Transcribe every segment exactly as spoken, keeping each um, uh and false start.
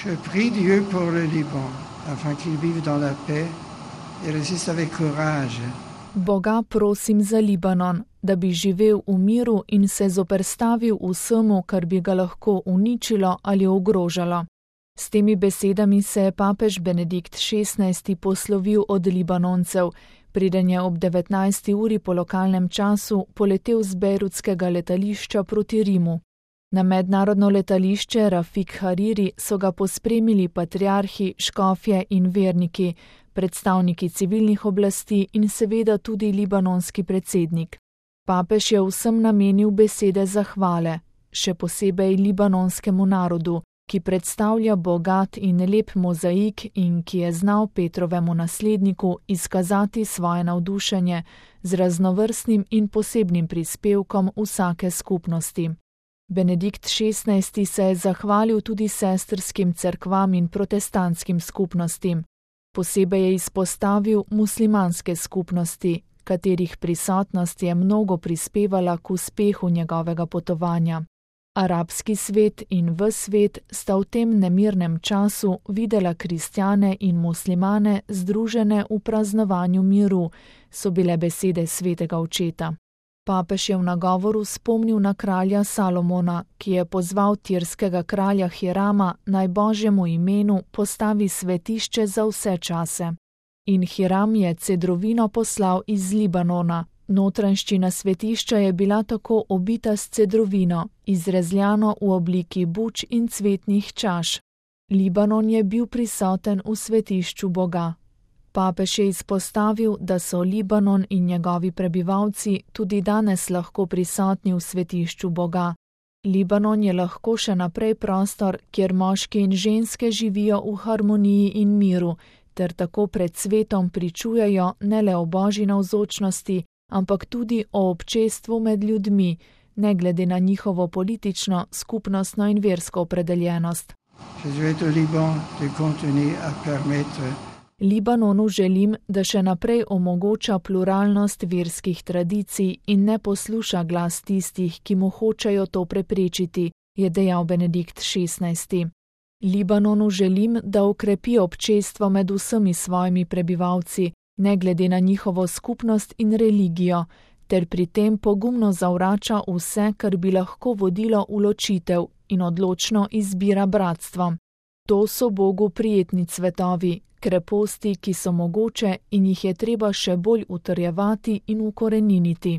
Je prie Dieu pour le Liban, afin qu'il vive dans la paix et résiste avec courage. Boga prosim za Libanon, da bi živel v miru in se zoperstavil vsemu, kar bi ga lahko uničilo ali ogrožalo. S temi besedami se je papež Benedikt šestnajsti poslovil od Libanoncev, preden je ob devetnajsti uri po lokalnem času poletel z bejrutskega letališča proti Rimu. Na mednarodno letališče Rafik Hariri so ga pospremili patriarhi, škofje in verniki, predstavniki civilnih oblasti in seveda tudi libanonski predsednik. Papež je vsem namenil besede zahvale, še posebej libanonskemu narodu, ki predstavlja bogat in lep mozaik in ki je znal Petrovemu nasledniku izkazati svoje navdušenje z raznovrstnim in posebnim prispevkom vsake skupnosti. Benedikt šestnajsti se je zahvalil tudi sestrskim cerkvam in protestantskim skupnostim. Posebej je izpostavil muslimanske skupnosti, katerih prisotnost je mnogo prispevala k uspehu njegovega potovanja. Arabski svet in ves svet sta v tem nemirnem času videla kristjane in muslimane združene v praznovanju miru, so bile besede svetega očeta. Papež je v nagovoru spomnil na kralja Salomona, ki je pozval tirskega kralja Hirama naj Božjemu imenu postavi svetišče za vse čase. In Hiram je cedrovino poslal iz Libanona. Notranjščina svetišča je bila tako obita s cedrovino, izrezljano v obliki buč in cvetnih čaš. Libanon je bil prisoten v svetišču Boga. Papež je izpostavil, da so Libanon in njegovi prebivalci tudi danes lahko prisotni v svetišču Boga. Libanon je lahko še naprej prostor, kjer moški in ženske živijo v harmoniji in miru, ter tako pred svetom pričujejo ne le o Božji navzočnosti, ampak tudi o občestvu med ljudmi, ne glede na njihovo politično, skupnostno in versko opredeljenost. Libanonu želim, da še naprej omogoča pluralnost verskih tradicij in ne posluša glas tistih, ki mu hočejo to preprečiti, je dejal Benedikt šestnajsti. Libanonu želim, da okrepi občestvo med vsemi svojimi prebivalci, ne glede na njihovo skupnost in religijo, ter pri tem pogumno zavrača vse, kar bi lahko vodilo v ločitev in odločno izbira bratstvo. To so Bogu prijetni cvetovi, kreposti, ki so mogoče in jih je treba še bolj utrjevati in ukoreniniti.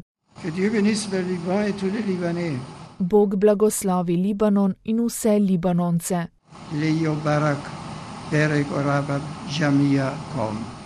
Bog blagoslovi Libanon in vse Libanonce. Lejo barak, berek orabad, jamija kom.